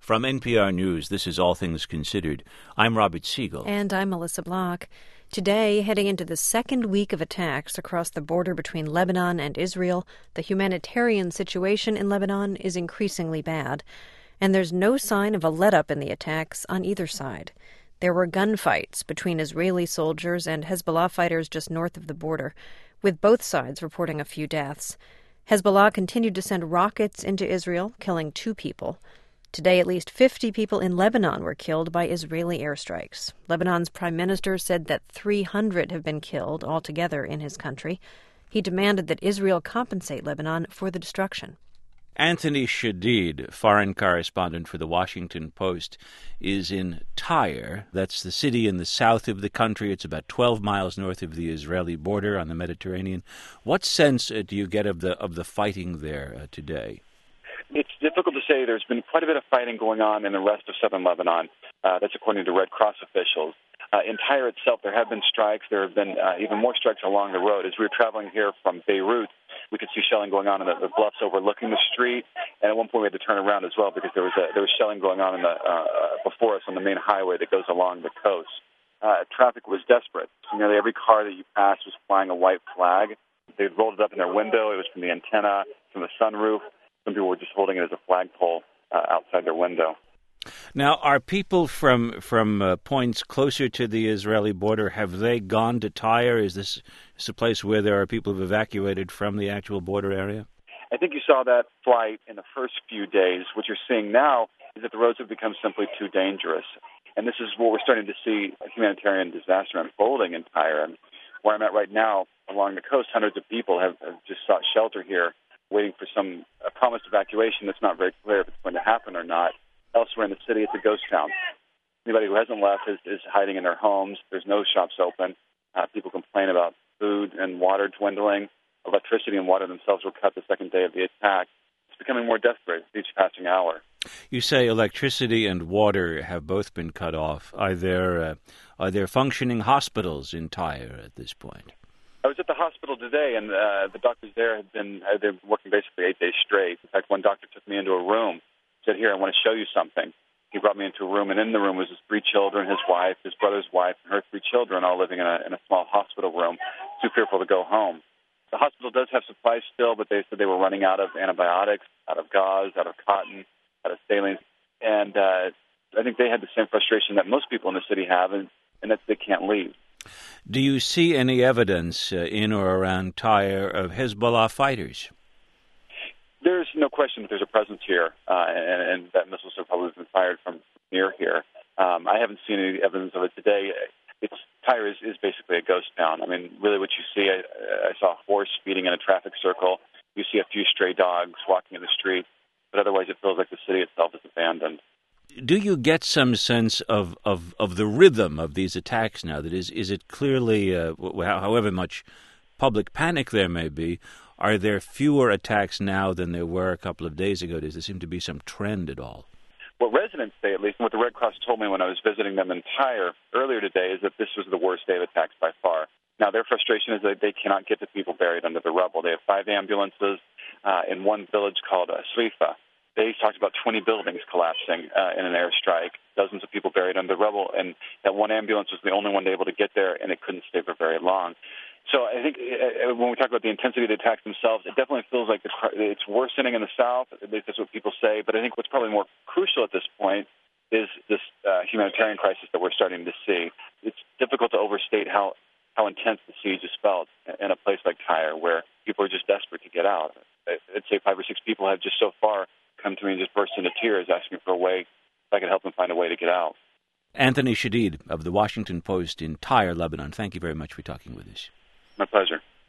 From NPR News, this is All Things Considered. I'm Robert Siegel. And I'm Melissa Block. Today, heading into the second week of attacks across the border between Lebanon and Israel, the humanitarian situation in Lebanon is increasingly bad. And there's no sign of a let-up in the attacks on either side. There were gunfights between Israeli soldiers and Hezbollah fighters just north of the border, with both sides reporting a few deaths. Hezbollah continued to send rockets into Israel, killing 2 people. Today, at least 50 people in Lebanon were killed by Israeli airstrikes. Lebanon's prime minister said that 300 have been killed altogether in his country. He demanded that Israel compensate Lebanon for the destruction. Anthony Shadid, foreign correspondent for The Washington Post, is in Tyre. That's the city in the south of the country. It's about 12 miles north of the Israeli border on the Mediterranean. What sense do you get of the fighting there today? It's difficult to say. There's been quite a bit of fighting going on in the rest of southern Lebanon. That's according to Red Cross officials. In Tyre itself, there have been strikes. There have been even more strikes along the road. As we were traveling here from Beirut, we could see shelling going on in the bluffs overlooking the street. And at one point, we had to turn around as well because there was shelling going on before us on the main highway that goes along the coast. Traffic was desperate. Nearly every car that you passed was flying a white flag. They rolled it up in their window. It was from the antenna, from the sunroof. Some people were just holding it as a flagpole outside their window. Now, are people from points closer to the Israeli border, have they gone to Tyre? Is this a place where there are people who've evacuated from the actual border area? I think you saw that flight in the first few days. What you're seeing now is that the roads have become simply too dangerous. And this is what we're starting to see, a humanitarian disaster unfolding in Tyre. And where I'm at right now, along the coast, hundreds of people have just sought shelter here, waiting for a promised evacuation that's not very clear if it's going to happen or not. Elsewhere in the city, it's a ghost town. Anybody who hasn't left is hiding in their homes. There's no shops open. People complain about food and water dwindling. Electricity and water themselves were cut the second day of the attack. It's becoming more desperate each passing hour. You say electricity and water have both been cut off. Are there functioning hospitals in Tyre at this point? I was at the hospital today, and the doctors there had been working basically 8 days straight. In fact, one doctor took me into a room, said, "Here, I want to show you something." He brought me into a room, and in the room was his 3 children, his wife, his brother's wife, and her 3 children, all living in a small hospital room, too fearful to go home. The hospital does have supplies still, but they said they were running out of antibiotics, out of gauze, out of cotton, out of saline. And I think they had the same frustration that most people in the city have, and that they can't leave. Do you see any evidence in or around Tyre of Hezbollah fighters? There's no question that there's a presence here, and that missiles have probably been fired from near here. I haven't seen any evidence of it today. Tyre is basically a ghost town. I mean, really what you see, I saw a horse speeding in a traffic circle. You see a few stray dogs walking in the street, but otherwise it feels like the city itself is abandoned. Do you get some sense of the rhythm of these attacks now? That is it clearly, however much public panic there may be, are there fewer attacks now than there were a couple of days ago? Does there seem to be some trend at all? What residents say, at least, and what the Red Cross told me when I was visiting them in Tyre earlier today, is that this was the worst day of attacks by far. Now, their frustration is that they cannot get the people buried under the rubble. They have 5 ambulances in one village called Srifa. They talked about 20 buildings collapsing in an airstrike, dozens of people buried under the rubble, and that one ambulance was the only one able to get there, and it couldn't stay for very long. So I think when we talk about the intensity of the attacks themselves, it definitely feels like it's worsening in the south. At least that's what people say. But I think what's probably more crucial at this point is this humanitarian crisis that we're starting to see. It's difficult to overstate how intense the siege is felt in a place like Tyre, where people are just desperate to get out. I'd say 5 or 6 people have just so far come to me and just burst into tears asking for a way, if I could help them find a way to get out. Anthony Shadid of The Washington Post in Tyre, Lebanon. Thank you very much for talking with us. My pleasure.